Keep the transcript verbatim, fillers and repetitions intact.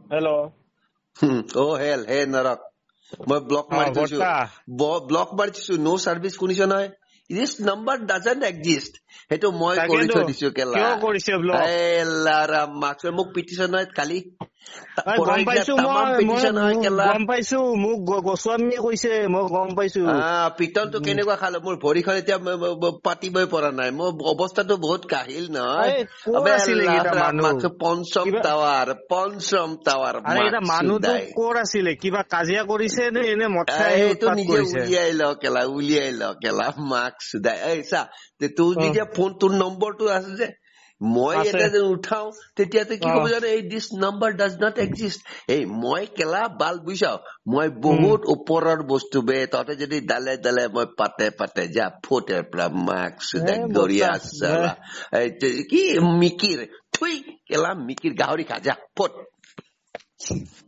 hello' অ হেল হে নৰক মই block মাৰি দিছো ব্লক মাৰি দিছো নো সাৰ্ভিস শুনিছ নহয় this number doesn't exist হেটো মই কৰি থৈ দিছো কেলা কিয় কৰিছে ব্লক এই লাৰা মাক্স মোক পিটিছন নহয় কালি গম পাইছো মই মই গম পাইছো মোক গোস্বামীয়ে কৈছে মই গম পাইছো আ পিটনটো কেনেকুৱা খালে মোৰ ভৰিখন এতিয়া পাতিবই পৰা নাই মোৰ অৱস্থাটো বহুত কাহিল নহয় আবে মাক্স পঞ্চম টাৱাৰ পঞ্চম টাৱাৰ আৰে এটা মানুহটো কোৰ আছিলে কিবা কাজিয়া কৰিছে নে এনে মৎখা এইটো নিজে উলিয়াই ল কেলা উলিয়াই ল কেলা মাক্স দাই এই সা তুই যেতিয়া ফোন তোৰ নম্বৰটো আছে যে মই এটা যে উঠাও তেতিয়া কি কব জানে এই this number does not exist এই মই কেলা বাল বুইছাও মই বহুত ওপৰৰ বস্তু বে ততে যদি ডালে ডালে মই পাতে পাতে যা ফোটেৰ পৰা মাক্স দাই দৰিয়া সালা এই কি মিকিৰ থুই কেলা মিকিৰ গাহৰি খা যা ফোট